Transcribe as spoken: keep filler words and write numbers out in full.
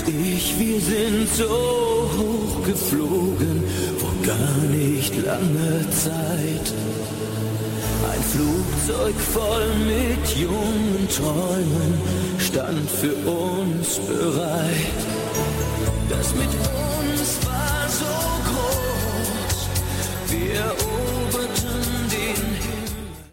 ich, wir sind so hoch geflogen, vor gar nicht langer Zeit. Ein Flugzeug voll mit jungen Träumen stand für uns bereit. Das mit uns